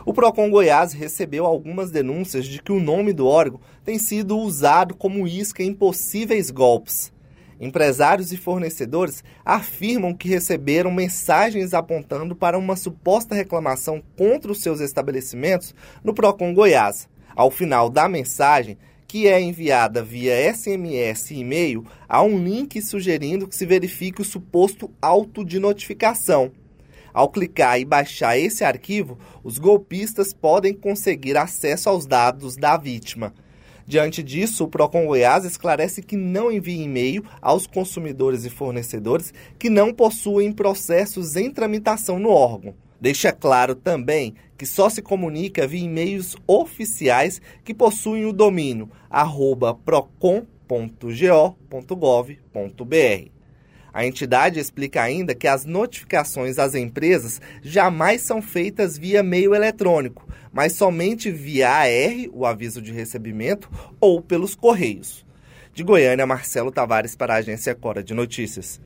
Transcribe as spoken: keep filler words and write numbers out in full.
O Procon Goiás recebeu algumas denúncias de que o nome do órgão tem sido usado como isca em possíveis golpes. Empresários e fornecedores afirmam que receberam mensagens apontando para uma suposta reclamação contra os seus estabelecimentos no Procon Goiás. Ao final da mensagem, que é enviada via S M S e e-mail, há um link sugerindo que se verifique o suposto auto de notificação. Ao clicar e baixar esse arquivo, os golpistas podem conseguir acesso aos dados da vítima. Diante disso, o Procon Goiás esclarece que não envia e-mail aos consumidores e fornecedores que não possuem processos em tramitação no órgão. Deixa claro também que só se comunica via e-mails oficiais que possuem o domínio arroba procon ponto go ponto gov ponto br. A entidade explica ainda que as notificações às empresas jamais são feitas via meio eletrônico, mas somente via A R, o aviso de recebimento, ou pelos correios. De Goiânia, Marcelo Tavares para a Agência Cora de Notícias.